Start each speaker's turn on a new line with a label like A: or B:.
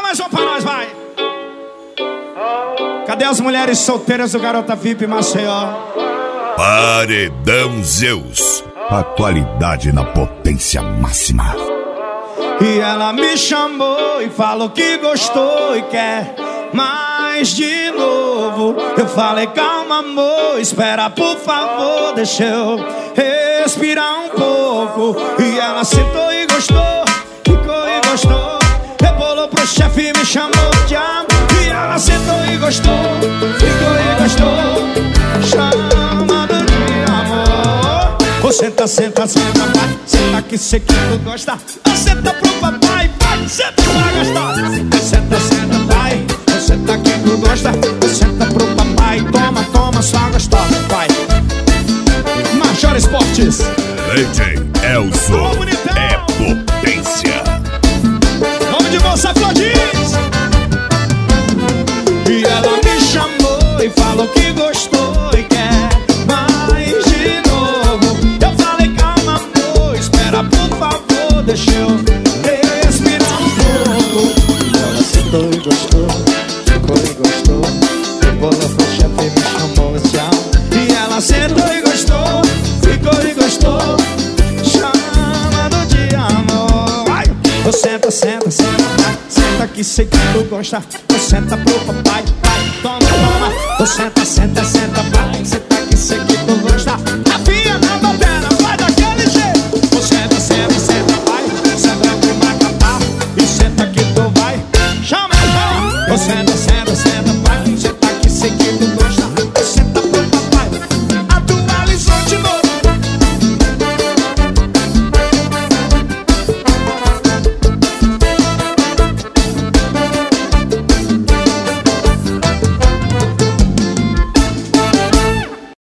A: mais um pra nós, vai. Cadê as mulheres solteiras do Garota VIP Maceió?
B: Paredão Zeus. A qualidade na potência máxima.
A: E ela me chamou e falou que gostou e quer mais de novo. Eu falei, calma amor, espera por favor, deixa eu respirar um pouco. E ela sentou e gostou, ficou e gostou, rebolou pro chefe e me chamou de amor. E ela sentou e gostou, ficou e gostou, chamando de amor. Ô senta, senta, senta, vai, senta que sei que tu gosta. Senta pro papai, vai, senta pra gostar. Senta, senta, vai, senta que tu gosta. Senta pro papai, toma, toma, só gostosa, vai. Major Esportes.
B: DJ Elson é potência.
A: Nome de moça Flodis. E ela me chamou e falou que gostou e quer mais de novo. Eu falei, calma amor, espera por favor, deixa eu respirar um pouco. Ela sentou e gostou, ficou e gostou, rebolou pro chefe e me chamou de amor. E ela sentou e gostou, ficou e gostou, chamando de amor. Vai! Ô senta, senta, senta, vai, senta que sei que tu gosta. Ô senta pro papai, vai, toma, toma. Ô senta, senta, senta, vai, senta que sei que tu gosta.